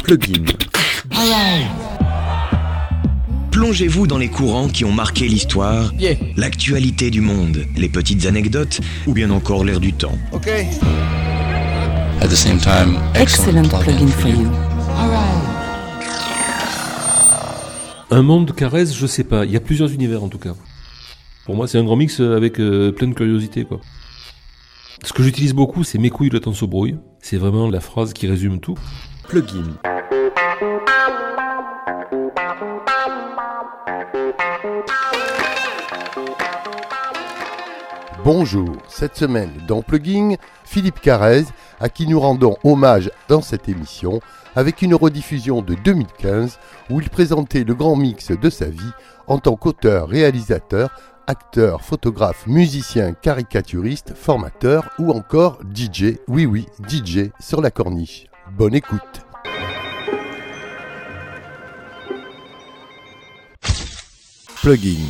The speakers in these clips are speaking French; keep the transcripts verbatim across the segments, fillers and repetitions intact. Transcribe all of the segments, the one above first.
Plugin. Plongez-vous dans les courants qui ont marqué l'histoire, Yeah. l'actualité du monde, les petites anecdotes ou bien encore l'air du temps. Ok. At the same time, Excellent plugin for you. Un monde caresse, je sais pas. Il y a plusieurs univers en tout cas. Pour moi, c'est un grand mix avec euh, plein de curiosité, quoi. Ce que j'utilise beaucoup, c'est mes couilles, le temps se brouille. C'est vraiment la phrase qui résume tout. Plugin. Bonjour, cette semaine dans Plugin, Philippe Carrez, à qui nous rendons hommage dans cette émission, avec une rediffusion de deux mille quinze où il présentait le grand mix de sa vie en tant qu'auteur, réalisateur, acteur, photographe, musicien, caricaturiste, formateur ou encore D J, oui oui, D J sur la corniche. Bonne écoute. Plugin.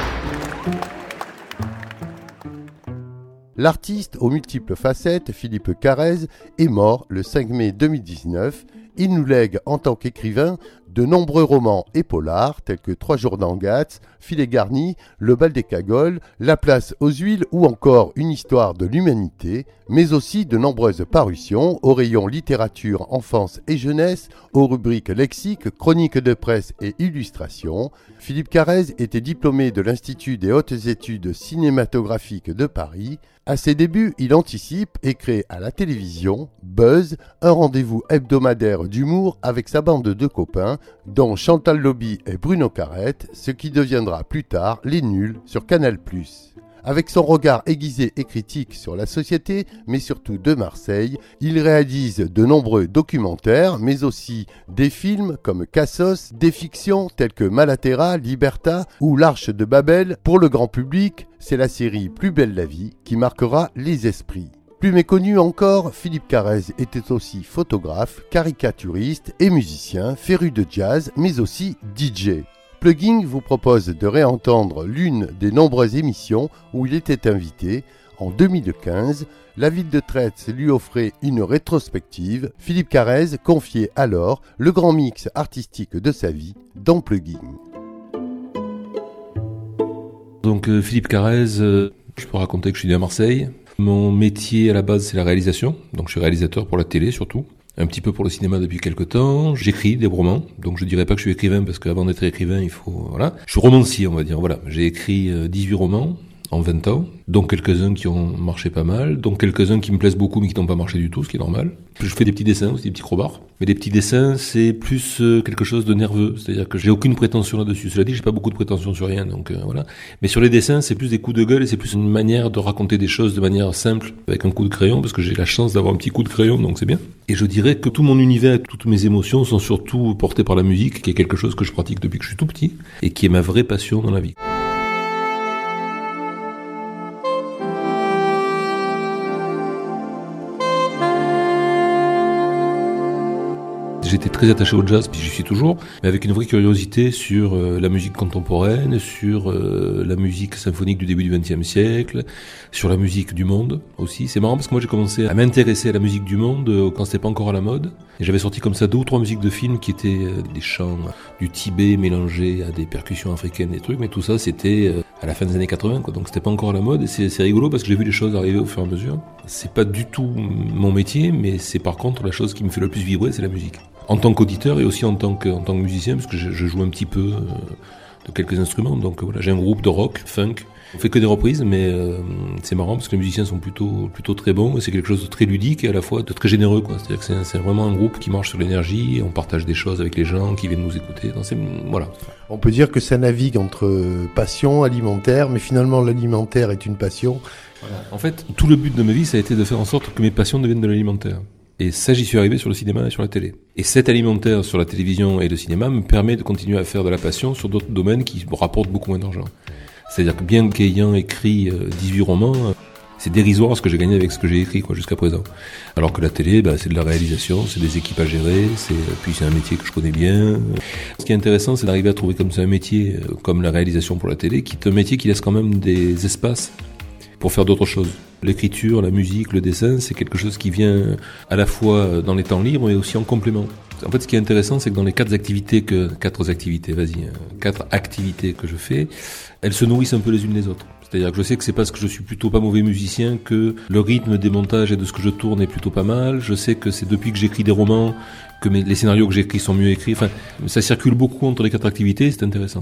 L'artiste aux multiples facettes, Philippe Carrez, est mort le cinq mai deux mille dix-neuf. Il nous lègue en tant qu'écrivain de nombreux romans et polars tels que Trois jours dans Gats, Filet garni, Le bal des cagoles, La place aux huiles ou encore Une histoire de l'humanité, mais aussi de nombreuses parutions aux rayons littérature, enfance et jeunesse, aux rubriques lexique, chroniques de presse et illustrations. Philippe Carrez était diplômé de l'Institut des hautes études cinématographiques de Paris. À ses débuts, il anticipe et crée à la télévision Buzz, un rendez-vous hebdomadaire d'humour avec sa bande de copains, dont Chantal Lobby et Bruno Carrette, ce qui deviendra plus tard Les Nuls sur Canal plus. Avec son regard aiguisé et critique sur la société, mais surtout de Marseille, il réalise de nombreux documentaires, mais aussi des films comme Cassos, des fictions telles que Malaterra, Liberta ou L'Arche de Babel. Pour le grand public, c'est la série Plus belle la vie qui marquera les esprits. Plus méconnu encore, Philippe Carrez était aussi photographe, caricaturiste et musicien, féru de jazz, mais aussi D J. Plugin vous propose de réentendre l'une des nombreuses émissions où il était invité. En deux mille quinze, la ville de Tretz lui offrait une rétrospective. Philippe Carrez confiait alors le grand mix artistique de sa vie dans Plugin. Donc euh, Philippe Carrez, euh, je peux raconter que je suis né à Marseille. Mon métier à la base, c'est la réalisation. Donc je suis réalisateur pour la télé surtout. Un petit peu pour le cinéma depuis quelques temps. J'écris des romans. Donc je dirais pas que je suis écrivain parce qu'avant d'être écrivain, il faut, voilà. Je suis romancier, on va dire, voilà. J'ai écrit dix-huit romans en vingt ans, dont quelques-uns qui ont marché pas mal, dont quelques-uns qui me plaisent beaucoup mais qui n'ont pas marché du tout, ce qui est normal. Je fais des petits dessins aussi, des petits crobards. Mais des petits dessins, c'est plus euh, quelque chose de nerveux. C'est-à-dire que j'ai aucune prétention là-dessus. Cela dit, j'ai pas beaucoup de prétention sur rien, donc euh, voilà. Mais sur les dessins, c'est plus des coups de gueule et c'est plus une manière de raconter des choses de manière simple, avec un coup de crayon, parce que j'ai la chance d'avoir un petit coup de crayon, donc c'est bien. Et je dirais que tout mon univers, toutes mes émotions sont surtout portées par la musique, qui est quelque chose que je pratique depuis que je suis tout petit, et qui est ma vraie passion dans la vie. J'étais très attaché au jazz, puis j'y suis toujours, mais avec une vraie curiosité sur euh, la musique contemporaine, sur euh, la musique symphonique du début du vingtième siècle, sur la musique du monde aussi. C'est marrant parce que moi j'ai commencé à m'intéresser à la musique du monde euh, quand c'était pas encore à la mode. Et j'avais sorti comme ça deux ou trois musiques de films qui étaient euh, des chants du Tibet mélangés à des percussions africaines, des trucs, mais tout ça c'était euh, à la fin des années quatre-vingts, quoi. Donc c'était pas encore à la mode et c'est, c'est rigolo parce que j'ai vu les choses arriver au fur et à mesure. C'est pas du tout mon métier, mais c'est par contre la chose qui me fait le plus vibrer, c'est la musique. En tant qu'auditeur et aussi en tant que, en tant que musicien, parce que je, je joue un petit peu euh, de quelques instruments. Donc voilà, j'ai un groupe de rock, funk. On fait que des reprises, mais euh, c'est marrant parce que les musiciens sont plutôt, plutôt très bons et c'est quelque chose de très ludique et à la fois de très généreux, quoi. C'est-à-dire que c'est, c'est vraiment un groupe qui marche sur l'énergie et on partage des choses avec les gens qui viennent nous écouter. Donc c'est, voilà. On peut dire que ça navigue entre passion, alimentaire, mais finalement l'alimentaire est une passion. Voilà. En fait, tout le but de ma vie, ça a été de faire en sorte que mes passions deviennent de l'alimentaire. Et ça, j'y suis arrivé sur le cinéma et sur la télé. Et cet alimentaire sur la télévision et le cinéma me permet de continuer à faire de la passion sur d'autres domaines qui me rapportent beaucoup moins d'argent. C'est-à-dire que bien qu'ayant écrit dix-huit romans, c'est dérisoire ce que j'ai gagné avec ce que j'ai écrit, quoi, jusqu'à présent. Alors que la télé, bah, c'est de la réalisation, c'est des équipes à gérer, c'est, puis c'est un métier que je connais bien. Ce qui est intéressant, c'est d'arriver à trouver comme ça un métier, comme la réalisation pour la télé, qui est un métier qui laisse quand même des espaces pour faire d'autres choses. L'écriture, la musique, le dessin, c'est quelque chose qui vient à la fois dans les temps libres mais aussi en complément. En fait, ce qui est intéressant, c'est que dans les quatre activités que, quatre activités, vas-y, quatre activités que je fais, elles se nourrissent un peu les unes les autres. C'est-à-dire que je sais que c'est parce que je suis plutôt pas mauvais musicien que le rythme des montages et de ce que je tourne est plutôt pas mal. Je sais que c'est depuis que j'écris des romans que mes, les scénarios que j'écris sont mieux écrits. Enfin, ça circule beaucoup entre les quatre activités, c'est intéressant.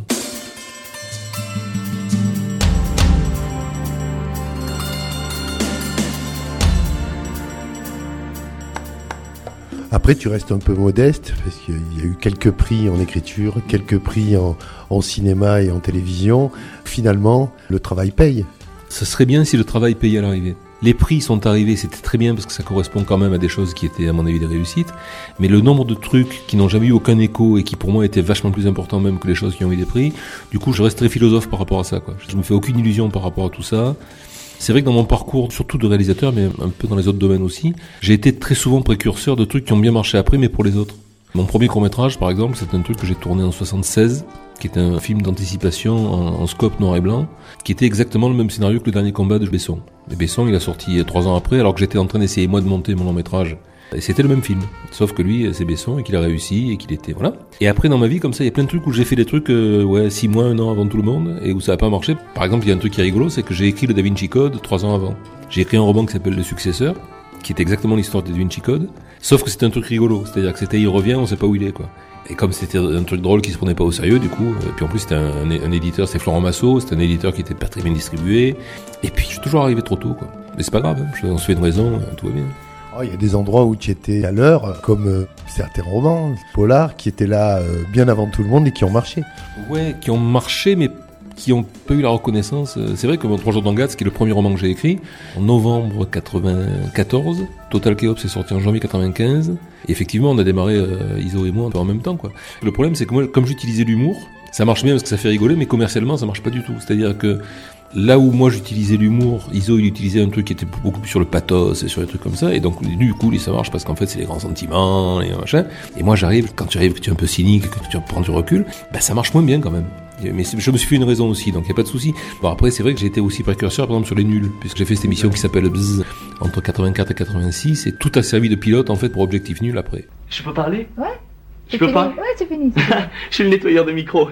Après, tu restes un peu modeste, parce qu'il y a eu quelques prix en écriture, quelques prix en, en cinéma et en télévision. Finalement, le travail paye. Ça serait bien si le travail payait à l'arrivée. Les prix sont arrivés, c'était très bien, parce que ça correspond quand même à des choses qui étaient, à mon avis, des réussites. Mais le nombre de trucs qui n'ont jamais eu aucun écho et qui, pour moi, étaient vachement plus importants même que les choses qui ont eu des prix, du coup, je reste très philosophe par rapport à ça, quoi. Je me fais aucune illusion par rapport à tout ça. C'est vrai que dans mon parcours, surtout de réalisateur, mais un peu dans les autres domaines aussi, j'ai été très souvent précurseur de trucs qui ont bien marché après, mais pour les autres. Mon premier court-métrage, par exemple, c'est un truc que j'ai tourné en soixante-seize, qui était un film d'anticipation en, en scope noir et blanc, qui était exactement le même scénario que Le Dernier Combat de Besson. Et Besson, il a sorti trois ans après, alors que j'étais en train d'essayer, moi, de monter mon long-métrage. Et c'était le même film. Sauf que lui, c'est Besson, et qu'il a réussi, et qu'il était, voilà. Et après, dans ma vie, comme ça, il y a plein de trucs où j'ai fait des trucs, euh, ouais, six mois, un an avant tout le monde, et où ça n'a pas marché. Par exemple, il y a un truc qui est rigolo, c'est que j'ai écrit le Da Vinci Code trois ans avant. J'ai écrit un roman qui s'appelle Le Successeur, qui est exactement l'histoire du Da Vinci Code. Sauf que c'était un truc rigolo. C'est-à-dire que c'était, il revient, on sait pas où il est, quoi. Et comme c'était un truc drôle qui se prenait pas au sérieux, du coup, et puis en plus c'était un, un, un éditeur, c'est Florent Massot, c'était un éditeur qui était pas très bien distribué. Et puis je suis toujours arrivé trop tôt, quoi. Mais c'est pas grave, hein. On se fait une raison, tout va bien. Oh, il y a des endroits où tu étais à l'heure, comme euh, certains romans, polars, qui étaient là euh, bien avant tout le monde et qui ont marché. Ouais, qui ont marché, mais qui n'ont pas eu la reconnaissance. C'est vrai que mon Trois jours d'Angatz, qui est le premier roman que j'ai écrit, en novembre quatre-vingt-quatorze, Total Chaos est sorti en janvier quatre-vingt-quinze, et effectivement on a démarré, euh, Iso et moi, un peu en même temps, quoi. Le problème, c'est que moi, comme j'utilisais l'humour, ça marche bien parce que ça fait rigoler, mais commercialement ça marche pas du tout. C'est-à-dire que là où moi j'utilisais l'humour, Iso il utilisait un truc qui était beaucoup plus sur le pathos et sur des trucs comme ça, et donc du coup ça marche parce qu'en fait c'est les grands sentiments et machin. Et moi j'arrive, quand tu arrives que tu es un peu cynique, que tu prends du recul, ben ça marche moins bien quand même. Mais je me suis fait une raison aussi, donc il n'y a pas de souci. Bon, après, c'est vrai que j'ai été aussi précurseur, par exemple, sur les nuls, puisque j'ai fait cette émission qui s'appelle Bzzz entre quatre-vingt-quatre et quatre-vingt-six, et tout a servi de pilote, en fait, pour Objectif Nul après. Je peux parler? Ouais. Je peux pas? Ouais, c'est fini. C'est fini. Je suis le nettoyeur de micro.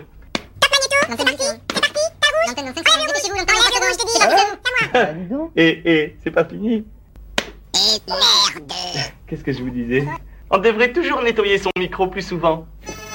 Et, et, c'est pas fini? Et merde! Qu'est-ce que je vous disais? On devrait toujours nettoyer son micro plus souvent.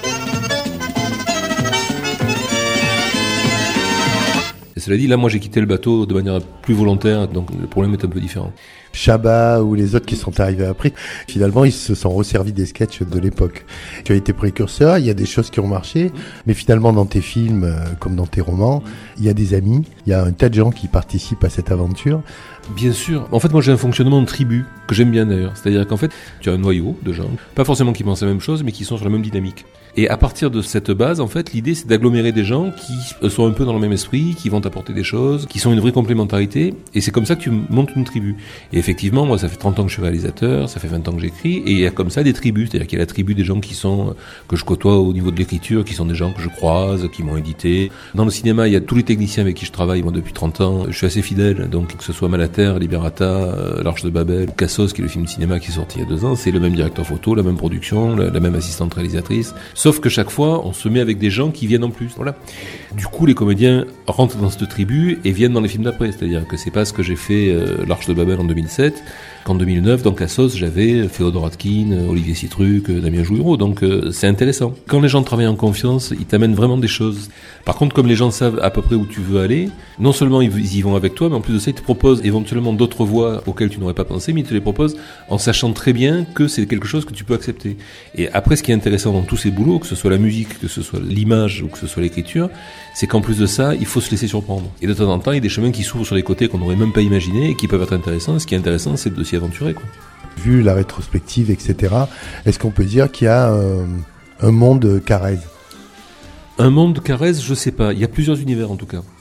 Et cela dit, là, moi, j'ai quitté le bateau de manière plus volontaire, donc le problème est un peu différent. Chabat ou les autres qui sont arrivés après, finalement, ils se sont resservis des sketchs de l'époque. Tu as été précurseur, il y a des choses qui ont marché, mais finalement, dans tes films, euh, comme dans tes romans, il y a des amis, il y a un tas de gens qui participent à cette aventure. Bien sûr. En fait, moi, j'ai un fonctionnement de tribu, que j'aime bien d'ailleurs. C'est-à-dire qu'en fait, tu as un noyau de gens, pas forcément qui pensent la même chose, mais qui sont sur la même dynamique. Et à partir de cette base, en fait, l'idée, c'est d'agglomérer des gens qui sont un peu dans le même esprit, qui vont t'apporter des choses, qui sont une vraie complémentarité. Et c'est comme ça que tu montes une tribu. Et effectivement, moi, ça fait trente ans que je suis réalisateur, ça fait vingt ans que j'écris, et il y a comme ça des tribus. C'est-à-dire qu'il y a la tribu des gens qui sont, que je côtoie au niveau de l'écriture, qui sont des gens que je croise, qui m'ont édité. Dans le cinéma, il y a tous les techniciens avec qui je travaille, moi, depuis trente ans. Je suis assez fidèle. Donc, que ce soit Malater, Liberata, euh, L'Arche de Babel, ou Cassos, qui est le film de cinéma qui est sorti il y a deux ans, c'est le même directeur photo, la même production, la, la même assistante réalisatrice. Sauf que chaque fois, on se met avec des gens qui viennent en plus. Voilà. Du coup, les comédiens rentrent dans cette tribu et viennent dans les films d'après. C'est-à-dire que c'est pas ce que j'ai fait euh, L'Arche de Babel en deux mille sept, qu'en deux mille neuf, dans Cassos, j'avais Féodor Atkin, Olivier Citruc, Damien Jouiro. Donc, euh, c'est intéressant. Quand les gens travaillent en confiance, ils t'amènent vraiment des choses. Par contre, comme les gens savent à peu près où tu veux aller, non seulement ils y vont avec toi, mais en plus de ça, ils te proposent éventuellement d'autres voies auxquelles tu n'aurais pas pensé, mais ils te les proposent en sachant très bien que c'est quelque chose que tu peux accepter. Et après, ce qui est intéressant dans tous ces boulots, que ce soit la musique, que ce soit l'image ou que ce soit l'écriture, c'est qu'en plus de ça, il faut se laisser surprendre. Et de temps en temps, il y a des chemins qui s'ouvrent sur les côtés qu'on n'aurait même pas imaginé et qui peuvent être intéressants. Ce qui est intéressant, c'est de s'y aventurer, quoi. Vu la rétrospective, et cetera, est-ce qu'on peut dire qu'il y a un, un monde Carrez? Un monde Carrez, je sais pas. Il y a plusieurs univers en tout cas.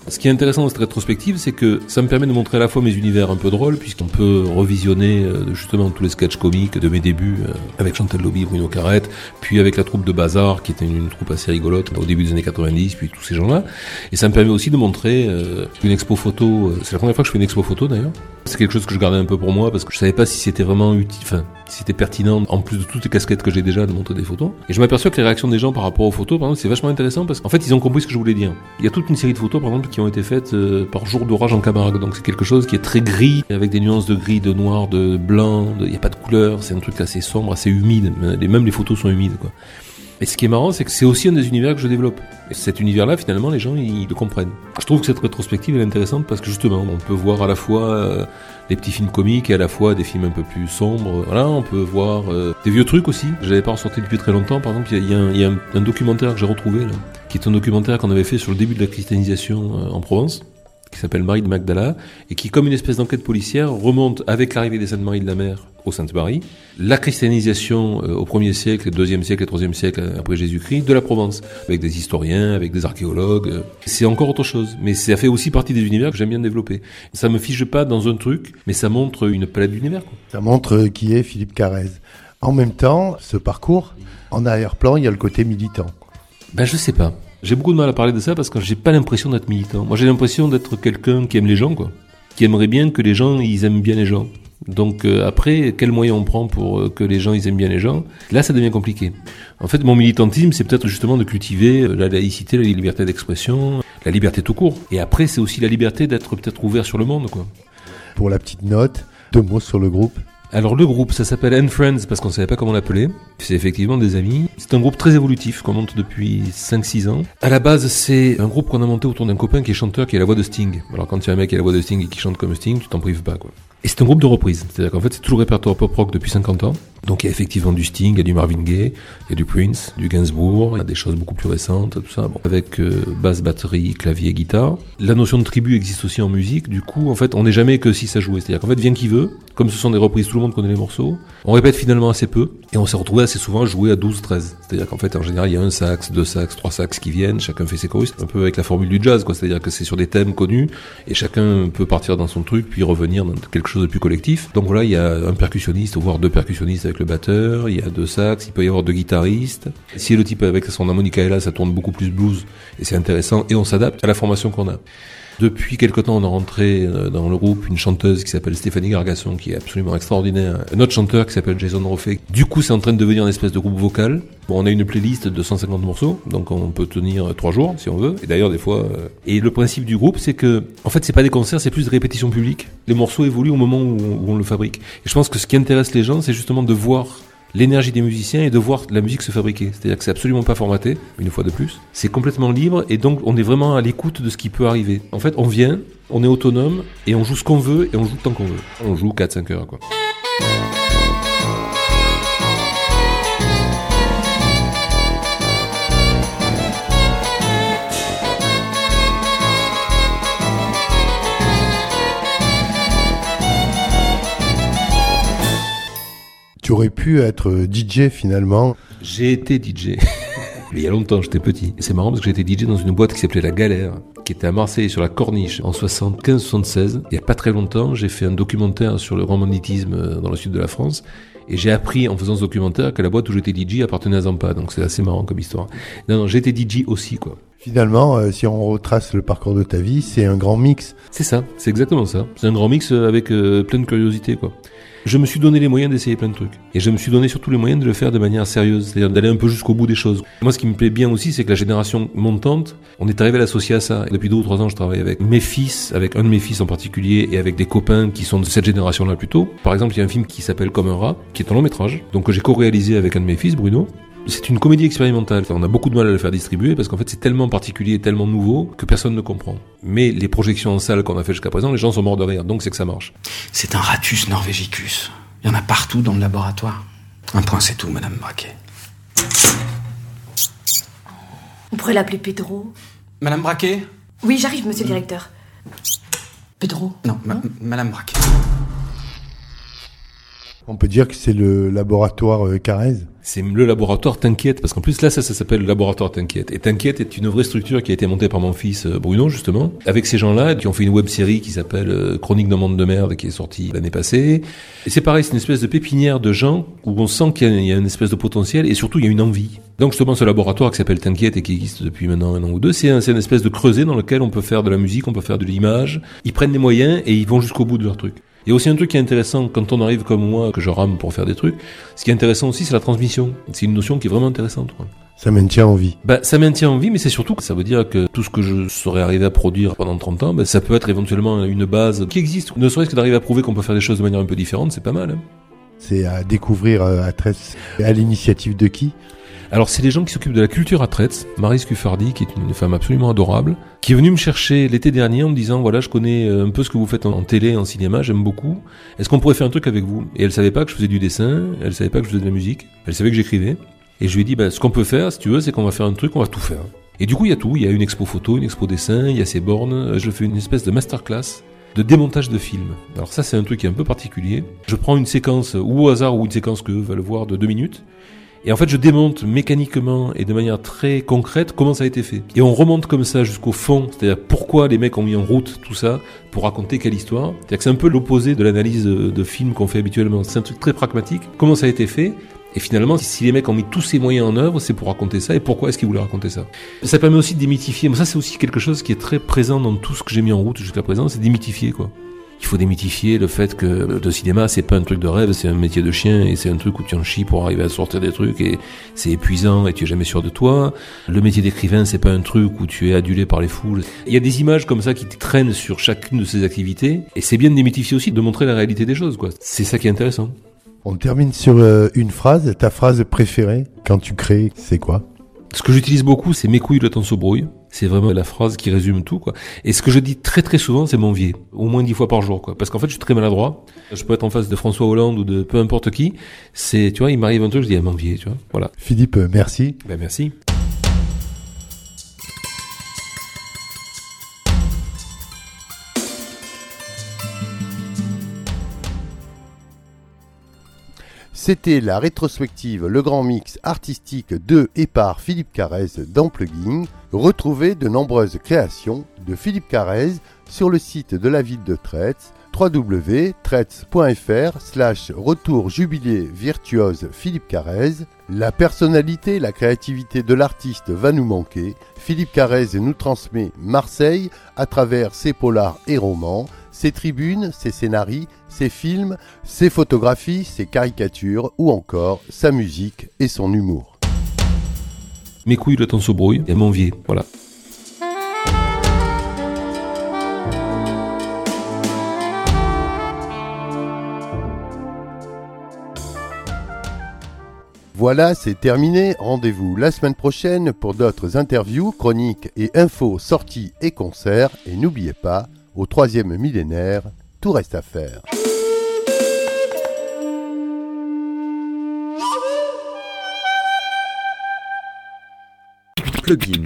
Ce qui est intéressant dans cette rétrospective, c'est que ça me permet de montrer à la fois mes univers un peu drôles, puisqu'on peut revisionner euh, justement tous les sketchs comiques de mes débuts, euh, avec Chantal Lobby, Bruno Carrette, puis avec la troupe de Bazar, qui était une, une troupe assez rigolote au début des années quatre-vingt-dix, puis tous ces gens-là. Et ça me permet aussi de montrer euh, une expo photo. C'est la première fois que je fais une expo photo d'ailleurs. C'est quelque chose que je gardais un peu pour moi, parce que je savais pas si c'était vraiment utile, enfin, si c'était pertinent, en plus de toutes les casquettes que j'ai déjà, de montrer des photos. Et je m'aperçois que les réactions des gens par rapport aux photos, par exemple, c'est vachement intéressant, parce qu'en fait, ils ont compris ce que je voulais dire. Il y a toute une série de photos, par exemple, qui ont été faites euh, par jour d'orage en Camargue. Donc c'est quelque chose qui est très gris, avec des nuances de gris, de noir, de blanc, il n'y a pas de couleur, c'est un truc assez sombre, assez humide. Même les photos sont humides, quoi. Et ce qui est marrant, c'est que c'est aussi un des univers que je développe. Et cet univers-là, finalement, les gens, ils, ils le comprennent. Je trouve que cette rétrospective, elle est intéressante parce que justement, on peut voir à la fois euh, des petits films comiques et à la fois des films un peu plus sombres. Voilà, on peut voir euh, des vieux trucs aussi. Je l'avais pas ressorti depuis très longtemps. Par exemple, il y a, y a, un, y a un, un documentaire que j'ai retrouvé, là, qui est un documentaire qu'on avait fait sur le début de la christianisation euh, en Provence, qui s'appelle Marie de Magdala, et qui, comme une espèce d'enquête policière, remonte avec l'arrivée des Saintes Marie de la Mer aux Saintes Marie, la christianisation euh, au premier siècle, deuxième siècle et troisième siècle après Jésus-Christ de la Provence, avec des historiens, avec des archéologues. Euh, c'est encore autre chose, mais ça fait aussi partie des univers que j'aime bien développer. Ça me fige pas dans un truc, mais ça montre une palette d'univers, quoi. Ça montre qui est Philippe Carrez. En même temps, ce parcours, en arrière-plan, il y a le côté militant. Ben je sais pas. J'ai beaucoup de mal à parler de ça parce que j'ai pas l'impression d'être militant. Moi, j'ai l'impression d'être quelqu'un qui aime les gens, quoi. Qui aimerait bien que les gens, ils aiment bien les gens. Donc euh, après, quels moyens on prend pour euh, que les gens, ils aiment bien les gens? Là, ça devient compliqué. En fait, mon militantisme, c'est peut-être justement de cultiver euh, la laïcité, la liberté d'expression, la liberté tout court. Et après, c'est aussi la liberté d'être peut-être ouvert sur le monde, quoi. Pour la petite note, deux mots sur le groupe. Alors le groupe, ça s'appelle And Friends parce qu'on savait pas comment l'appeler. C'est effectivement des amis. C'est un groupe très évolutif qu'on monte depuis cinq six ans. À la base, c'est un groupe qu'on a monté autour d'un copain qui est chanteur, qui a la voix de Sting. Alors quand il y a un mec qui a la voix de Sting et qui chante comme Sting, tu t'en prives pas, quoi. Et c'est un groupe de reprises. C'est-à-dire qu'en fait, c'est tout le répertoire pop-rock depuis cinquante ans. Donc il y a effectivement du Sting, il y a du Marvin Gaye, il y a du Prince, du Gainsbourg, il y a des choses beaucoup plus récentes, tout ça. Bon, avec euh, basse, batterie, clavier, guitare. La notion de tribu existe aussi en musique. Du coup, en fait, on n'est jamais que six à jouer. C'est-à-dire qu'en fait, vient qui veut. Comme ce sont des reprises, tout le monde connaît les morceaux. On répète finalement assez peu. Et on s'est retrouvé assez souvent à jouer à douze treize. C'est-à-dire qu'en fait, en général, il y a un sax, deux sax, trois sax qui viennent. Chacun fait ses chorus. Un peu avec la formule du jazz, quoi. C'est-à-dire que c'est sur des thèmes connus. Et chacun peut partir dans son truc, puis revenir dans quelque chose de plus collectif. Donc voilà, il y a un percussionniste, voire deux percussionnistes avec le batteur. Il y a deux sax. Il peut y avoir deux guitaristes. Si le type avec son harmonica est là, ça tourne beaucoup plus blues. Et c'est intéressant. Et on s'adapte à la formation qu'on a. Depuis quelque temps, on a rentré dans le groupe une chanteuse qui s'appelle Stéphanie Gargasson, qui est absolument extraordinaire. Un autre chanteur qui s'appelle Jason Roffey. Du coup, c'est en train de devenir une espèce de groupe vocal. Bon, on a une playlist de cent cinquante morceaux, donc on peut tenir trois jours, si on veut. Et d'ailleurs, des fois... Euh... Et le principe du groupe, c'est que, en fait, c'est pas des concerts, c'est plus des répétitions publiques. Les morceaux évoluent au moment où on, où on le fabrique. Et je pense que ce qui intéresse les gens, c'est justement de voir l'énergie des musiciens et de voir la musique se fabriquer. C'est-à-dire que c'est absolument pas formaté, une fois de plus. C'est complètement libre et donc on est vraiment à l'écoute de ce qui peut arriver. En fait, on vient, on est autonome et on joue ce qu'on veut et on joue tant qu'on veut. On joue quatre cinq heures, quoi. Tu aurais pu être D J finalement. J'ai été D J. Il y a longtemps, j'étais petit. Et c'est marrant parce que j'ai été D J dans une boîte qui s'appelait La Galère, qui était à Marseille sur la Corniche en soixante-quinze soixante-seize. Il y a pas très longtemps, j'ai fait un documentaire sur le romanticisme dans le sud de la France. Et j'ai appris en faisant ce documentaire que la boîte où j'étais D J appartenait à Zampa. Donc c'est assez marrant comme histoire. Non, non, j'étais D J aussi, quoi. Finalement, euh, si on retrace le parcours de ta vie, c'est un grand mix. C'est ça, c'est exactement ça. C'est un grand mix avec euh, plein de curiosité, quoi. Je me suis donné les moyens d'essayer plein de trucs. Et je me suis donné surtout les moyens de le faire de manière sérieuse, c'est-à-dire d'aller un peu jusqu'au bout des choses. Moi, ce qui me plaît bien aussi, c'est que la génération montante, on est arrivé à l'associer à ça. Et depuis deux ou trois ans, je travaille avec mes fils, avec un de mes fils en particulier, et avec des copains qui sont de cette génération-là plutôt. Par exemple, il y a un film qui s'appelle Comme un rat, qui est un long métrage, donc que j'ai co-réalisé avec un de mes fils, Bruno. C'est une comédie expérimentale. On a beaucoup de mal à le faire distribuer parce qu'en fait c'est tellement particulier, tellement nouveau que personne ne comprend. Mais les projections en salle qu'on a fait jusqu'à présent, les gens sont morts de rire, donc c'est que ça marche. C'est un Ratus norvegicus. Il y en a partout dans le laboratoire. Un point, c'est tout, Madame Braquet. On pourrait l'appeler Pedro. Madame Braquet ? Oui, j'arrive, monsieur le directeur. Pedro ? Non, ma- Madame Braquet. On peut dire que c'est le laboratoire euh, Carrez. C'est le laboratoire T'inquiète, parce qu'en plus là ça, ça s'appelle le laboratoire T'inquiète. Et T'inquiète est une vraie structure qui a été montée par mon fils Bruno justement, avec ces gens-là qui ont fait une web-série qui s'appelle Chronique d'un monde de merde, qui est sortie l'année passée. Et c'est pareil, c'est une espèce de pépinière de gens où on sent qu'il y a, il y a une espèce de potentiel et surtout il y a une envie. Donc justement ce laboratoire qui s'appelle T'inquiète et qui existe depuis maintenant un an ou deux, c'est, un, c'est une espèce de creuset dans lequel on peut faire de la musique, on peut faire de l'image. Ils prennent les moyens et ils vont jusqu'au bout de leur truc. Il y a aussi un truc qui est intéressant quand on arrive comme moi, que je rame pour faire des trucs. Ce qui est intéressant aussi, c'est la transmission. C'est une notion qui est vraiment intéressante, quoi. Ça maintient en vie. Bah, ça maintient en vie, mais c'est surtout que ça veut dire que tout ce que je serais arrivé à produire pendant trente ans, bah, ça peut être éventuellement une base qui existe. Ne serait-ce que d'arriver à prouver qu'on peut faire des choses de manière un peu différente, c'est pas mal, hein. C'est à découvrir à Tretz. À l'initiative de qui ? Alors c'est les gens qui s'occupent de la culture à Tretz, Marie Scuffardi, qui est une femme absolument adorable, qui est venue me chercher l'été dernier en me disant voilà, je connais un peu ce que vous faites en télé, en cinéma, j'aime beaucoup. Est-ce qu'on pourrait faire un truc avec vous ? Et elle savait pas que je faisais du dessin, elle savait pas que je faisais de la musique, elle savait que j'écrivais. Et je lui ai dit bah ce qu'on peut faire, si tu veux, c'est qu'on va faire un truc, on va tout faire. Et du coup il y a tout, il y a une expo photo, une expo dessin, il y a ces bornes, je fais une espèce de masterclass de démontage de films. Alors ça c'est un truc qui est un peu particulier. Je prends une séquence ou au hasard ou une séquence que va le voir de deux minutes. Et en fait, je démonte mécaniquement et de manière très concrète comment ça a été fait. Et on remonte comme ça jusqu'au fond, c'est-à-dire pourquoi les mecs ont mis en route tout ça pour raconter quelle histoire. C'est-à-dire que c'est un peu l'opposé de l'analyse de films qu'on fait habituellement. C'est un truc très pragmatique. Comment ça a été fait ? Et finalement, si les mecs ont mis tous ces moyens en œuvre, c'est pour raconter ça. Et pourquoi est-ce qu'ils voulaient raconter ça ? Ça permet aussi de démythifier. Mais ça, c'est aussi quelque chose qui est très présent dans tout ce que j'ai mis en route jusqu'à présent, c'est démythifier, quoi. Il faut démythifier le fait que le cinéma, c'est pas un truc de rêve, c'est un métier de chien et c'est un truc où tu en chies pour arriver à sortir des trucs et c'est épuisant et tu es jamais sûr de toi. Le métier d'écrivain, c'est pas un truc où tu es adulé par les foules. Il y a des images comme ça qui traînent sur chacune de ces activités et c'est bien de démythifier aussi, de montrer la réalité des choses, quoi. C'est ça qui est intéressant. On termine sur euh, une phrase. Ta phrase préférée quand tu crées, c'est quoi ? Ce que j'utilise beaucoup, c'est mes couilles, le temps se brouille. C'est vraiment la phrase qui résume tout, quoi. Et ce que je dis très très souvent, c'est mon vieux. Au moins dix fois par jour, quoi. Parce qu'en fait, je suis très maladroit. Je peux être en face de François Hollande ou de peu importe qui. C'est, tu vois, il m'arrive un truc, je dis, ah, mon vieux, tu vois. Voilà. Philippe, merci. Ben, merci. C'était la rétrospective Le Grand Mix artistique de et par Philippe Carrez dans Plugin. Retrouvez de nombreuses créations de Philippe Carrez sur le site de la ville de Tretz, w w w point tretz point f r slash retour jubilé virtuose Philippe Carrez. La personnalité, la créativité de l'artiste va nous manquer. Philippe Carrez nous transmet Marseille à travers ses polars et romans, ses tribunes, ses scénarios, ses films, ses photographies, ses caricatures ou encore sa musique et son humour. Mes couilles, le temps se brouille, et mon vieux, voilà. Voilà, c'est terminé. Rendez-vous la semaine prochaine pour d'autres interviews, chroniques et infos, sorties et concerts. Et n'oubliez pas, au troisième millénaire, tout reste à faire. Plugin.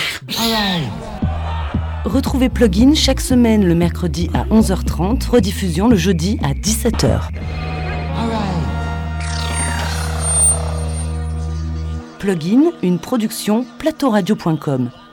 Retrouvez Plugin chaque semaine le mercredi à onze heures trente, rediffusion le jeudi à dix-sept heures. Plugin, une production plateau radio point com.